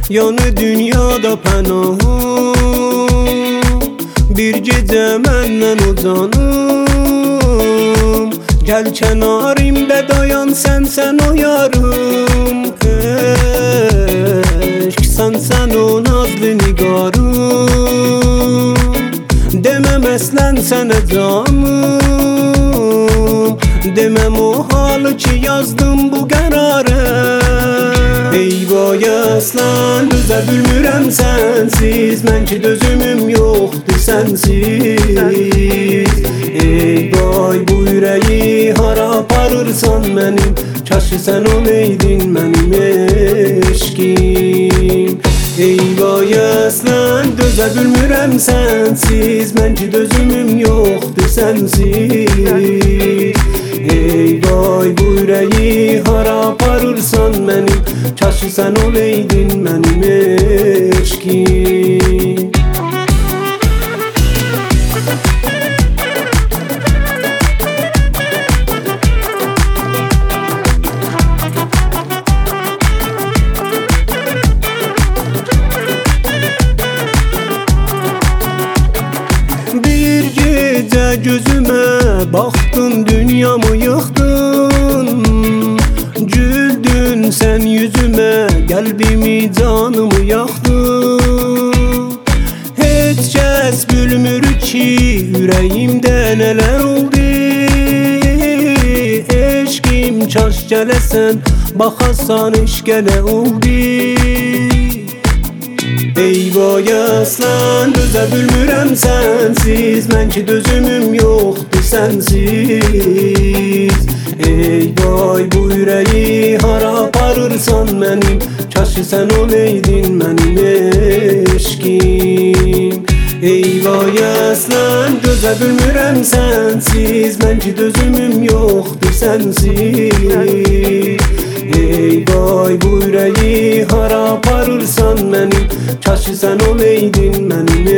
yanı dünyada pənahım. Bir gecə məndən uzanım, gəl kənarimdə dayan, sən o yarım. Eşq sən o nazlı nigarım, deməm əslən sənə canım, deməm o halı ki yazdım bu qərarə. Ey vay əslən dözə bilmirəm sənsiz, mən ki dözümüm yoxdur sənsiz. Ey vay bu ürəyi hara aparırsan mənim, kaşı sən olaydın mənim eşkim. Ey vay əslən dözə bilmirəm sənsiz, mən ki dözümüm yoxdur sənsiz. Ey vay bu ürəyi hara aparırsan mənim, kaşı sən olaydın mənim eşkim. Bir gecə gözümə baxdın, dünyamı yıxdın, güldün sən yüzümə, qəlbimi canımı yaxdın. Heç kəs bilmir ki ürəyimdə nələr oldu, eşqim kaş gələsən, baxasan eşqə nə oldu. Ey vay əslən dözə bilmirəm sənsiz, mən ki dözümüm yoxdur sənsiz. Ey vay bu ürəyi hara aparırsan mənim, kaşı sən olaydın mənim eşkim. Ey vay əslən dözə bilmirəm sənsiz, mən ki dözümüm yoxdur sənsiz. Ey vay bu ürəyi hara aparırsan mənim, kaşı sən olaydın mənim